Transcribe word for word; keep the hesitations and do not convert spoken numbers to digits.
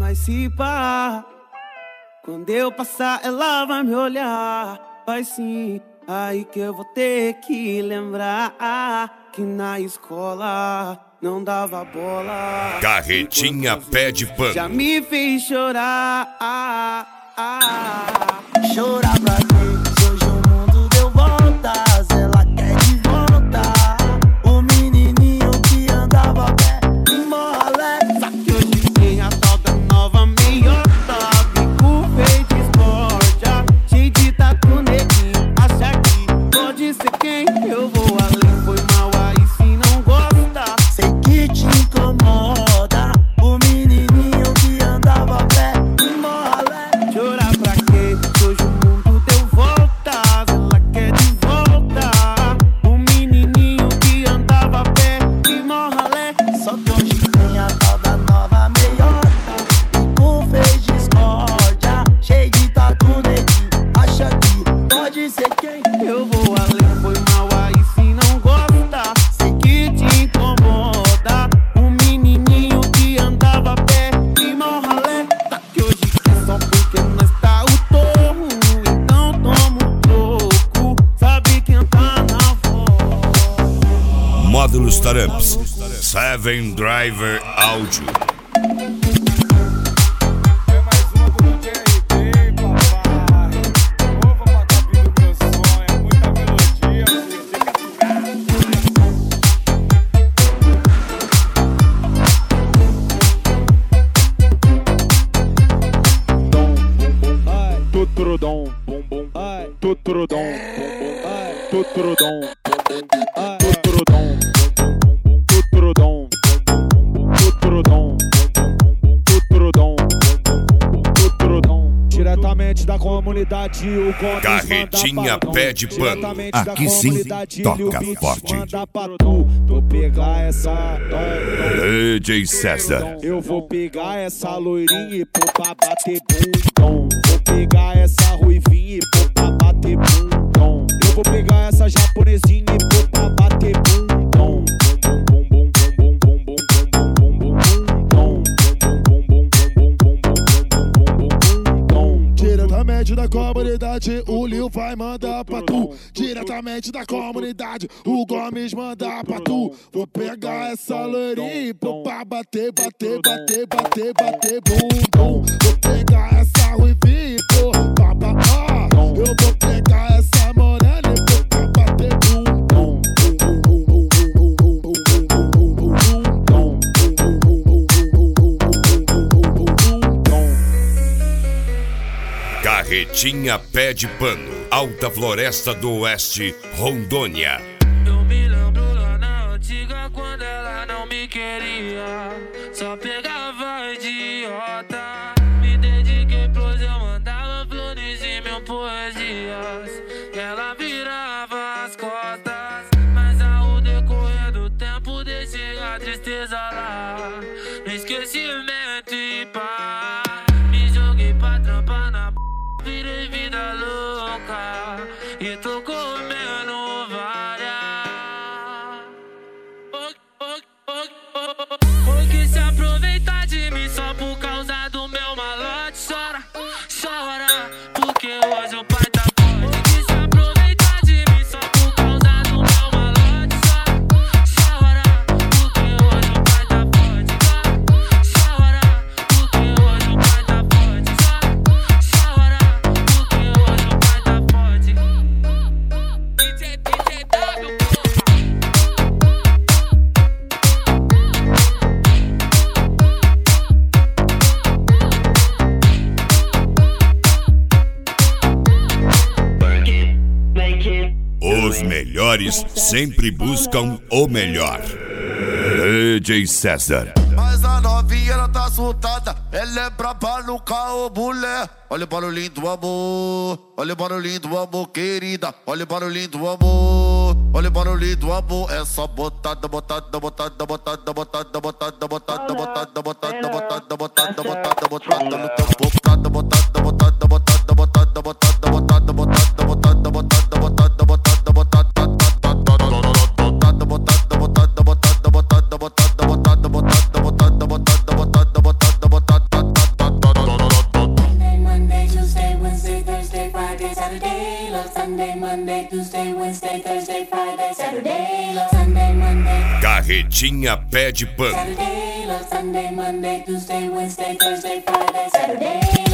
Mas se pá, quando eu passar ela vai me olhar. Vai sim, aí que eu vou ter que lembrar que na escola não dava bola. Carretinha pé de pano. Já me fez chorar. ah, ah. Chorar pra quê? Se hoje o mundo deu voltas, ela quer de volta o menininho que andava a pé em Moralé. Só que hoje tem a tal da nova meiota, bico feio de discórdia, cheio de tatu neguinho. Acha que pode ser quem? Eu vou além, foi mal aí se não gosta. Sei que te incomoda o menininho que andava a pé em Moralé. Chorar pra quê? Hoje o mundo deu voltas, ela quer de volta o menininho que andava a pé em Moralé. Só que hoje tem a tal da nova meiota, bico fez discórdia, cheio de tatu neguinho. Acha que pode ser quem? Eu vou além, foi mal aí se não gosta. Sei que te incomoda o menininho que andava a pé em Moralé. Tá que hoje é só porque nós tá o torro, então toma um troco, sabe quem tá na voz. Módulos Taramps, Seven Driver Áudio. É mais uma do D R B, papai. Nova pra cabine do meu sonho. É muita melodia, filho. Tem que aturar. Tutrudom, bum bum, tutrudom, bum bum, tutrudom, bum bum, tutrudom, tutrudom, tutrudom, tutrudom, tutrudom. Diretamente da comunidade, o Gomes Carretinha manda pra pé de pano. Diretamente da Aqui sim, comunidade, toca Lil Beats forte. manda pra tu. Vou pegar essa. D J César. Eu vou pegar essa loirinha e pôr pra bater bundom. Vou pegar essa ruivinha e pôr pra bater bundom. Eu vou pegar essa japonesinha e pôr pra bater bundom. Bum bum bum bum bum bum bum bum bum bum bum bum bum bum bum. Diretamente da comunidade, o Lil vai mandar pra tu. Diretamente da comunidade, o Gomes manda pra tu. Vou pegar essa loirinha e pôr pra bater, bater, bater, bater, bater, bum, bum. Vou pegar essa ruivinha e pôr pra bater. Eu vou pegar essa morena e pôr pra bater, bum, bum. Carretinha pé de pano. Alta Floresta do Oeste, Rondônia. Eu me lembro lá na antiga quando ela não me queria, só pegava idiota. Me dediquei pros eu mandava flores e mil poesias, e ela virava as costas. Mas ao decorrer do tempo deixei a tristeza lá no esquecimento e pá. Me joguei pra trampar na p***, virei vida louca e tô comendo várias. Porque se aproveitar de mim só por causa do meu malote, chora, chora, porque hoje o pai tá forte. Porque se aproveitar de mim só por causa do meu malote, chora, chora, porque hoje o pai tá forte. Chora, porque hoje o pai tá forte. Chora, porque hoje o pai tá forte. D J, D J W, Os melhores sempre buscam o melhor. D J César. Mas a novinha ela tá assustada, ela é braba no carro, mulher. Olha o barulhinho do amor, olha o barulhinho do amor, querida. Olha o barulhinho do amor, olha o barulhinho do amor. É só botada, botada, botada, botada, botada, botada, botada, botada, botada, botada, botada, botada, botada no teu botada, botada, botada, botada, botada, botada, botada, botada, botada, botada, botada, botada, botada, botada. Sunday, Monday, Tuesday, Wednesday, Thursday, Friday, Saturday, love Sunday, Monday. Carretinha Pé de Pano. Saturday, love Sunday, Monday, Tuesday, Wednesday, Thursday, Friday, Saturday.